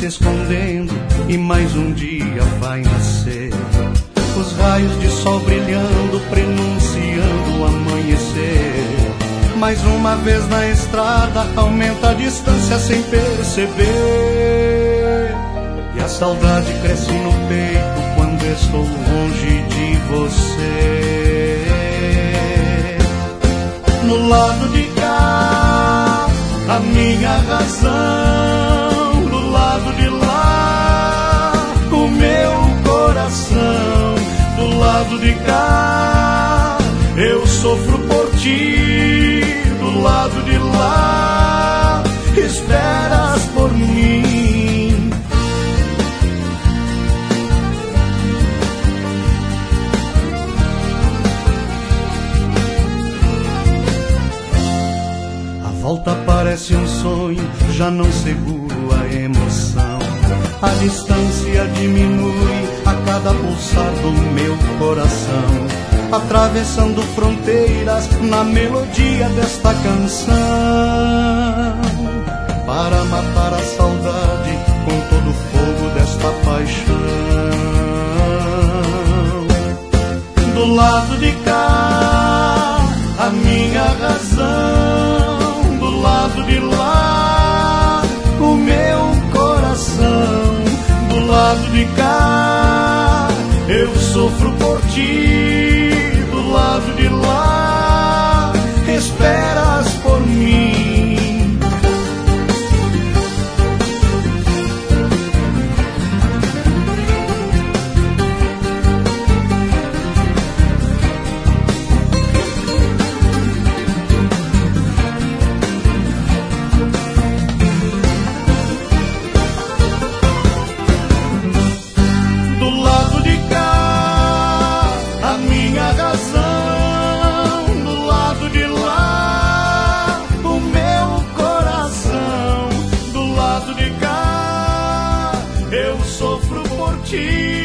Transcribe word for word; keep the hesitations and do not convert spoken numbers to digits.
se escondendo e mais um dia vai nascer. Os raios de sol brilhando, prenunciando o amanhecer. Mais uma vez na estrada, aumenta a distância sem perceber. E a saudade cresce no peito quando estou longe de você. No lado de cá, a minha razão. Do lado de lá, o meu coração. Do lado de cá, eu sofro por ti. Do lado de lá, esperas por mim. A volta parece um sonho, já não seguro a emoção. A distância diminui a cada pulsar do meu coração, atravessando fronteiras na melodia desta canção, para matar a saudade com todo o fogo desta paixão. Do lado de cá, a minha razão. Do lado de lá, o meu coração. Do lado de cá, eu sofro por ti. Do lado de lá, esperas por mim. Do lado de cá, a minha razão. Do lado de lá, o meu coração. Do lado de cá, eu sofro por ti.